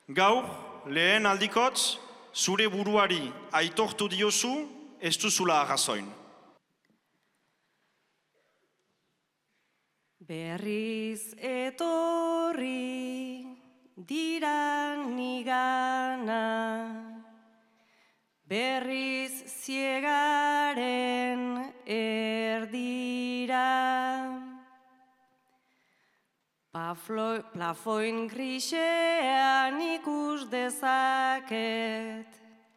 Gaur, lehen aldikotz, zure buruari aitortu diozu, ez duzula arrazoin. Berriz etorri dira nigana, berriz ziegaren erdira. Plafoin grisean ikus dezaket,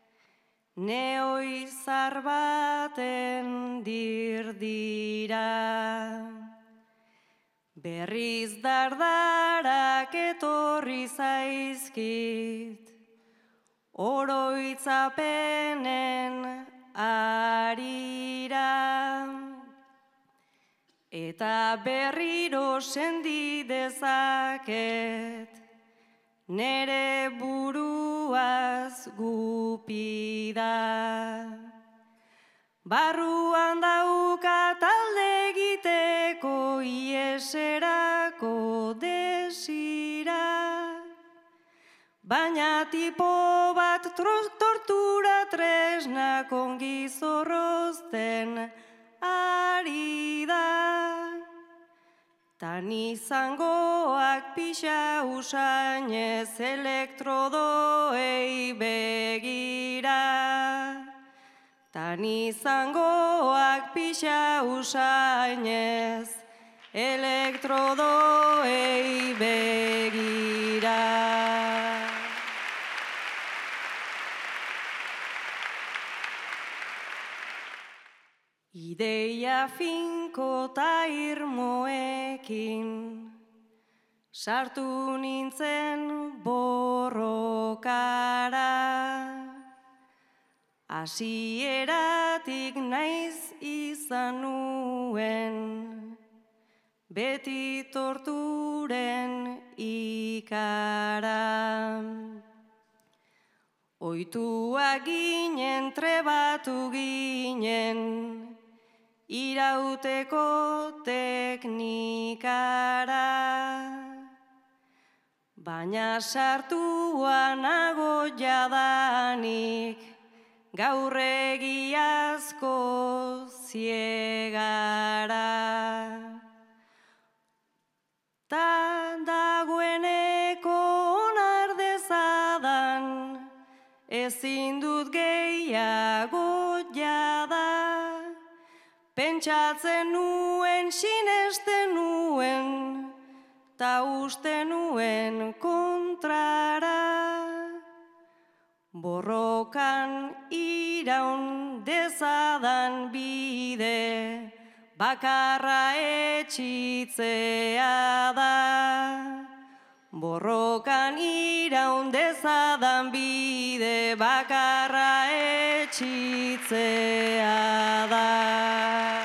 neoi zar baten dirdira. Berriz dardarak etorri zaizkit, oroitzapenen arira. Eta berriro sendi dezaket, nere buruaz gupida. Barruan dauka talde egiteko ieserako desira, baina tipo bat tortura tresnak ongi zorrozten ari da. Tan izangoak pixa usainez elektrodoei begira. Tan izangoak pixa usainez elektrodoei begira. Ideia finko ta irmoekin sartu nintzen borrokara. Hasieratik naiz izan nuen beti torturen ikara. Oituak ginen, trebatu ginen, irauteko teknikara. Baina sartua nago jadanik, gaur egiazko ziegara. Ta dagoeneko onar dezadan, ezin dut gehiago jada. Pentsatzen nuen, sinesten nuen, ta uste nuen kontrara. Borrokan iraun dezadan bide, bakarra etxitzea da. Borrokan iraun dezadan bide, bakarra etxitzea da.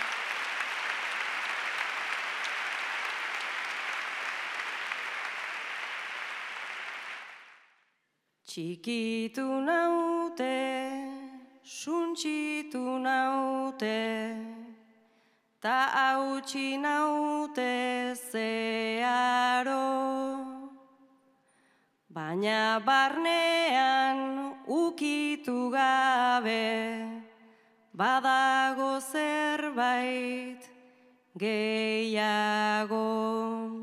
Txikitu naute, suntsitu naute, ta hautsi naute zeharo. Baina barnean ukitu gabe, badago zerbait gehiago.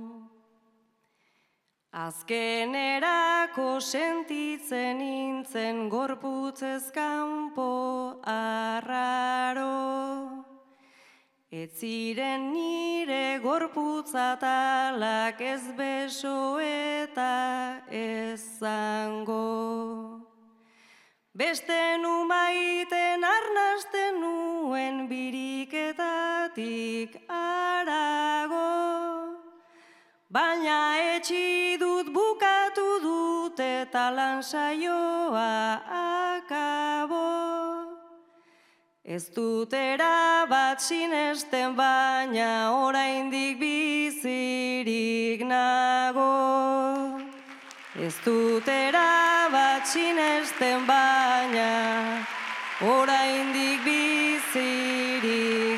Azkenerako sentitzen nintzen gorputzez kanpo arraro. Ez ziren nire gorputzatalak ez beso eta ez zango. Beste numaiten arnasten nuen biriketatik arago. Baina etxi dut bukatu dut eta lan saioa akabo. Ez dut erabat sinesten baina oraindik bizirik nago. Ez dut erabat sinesten baina oraindik bizirik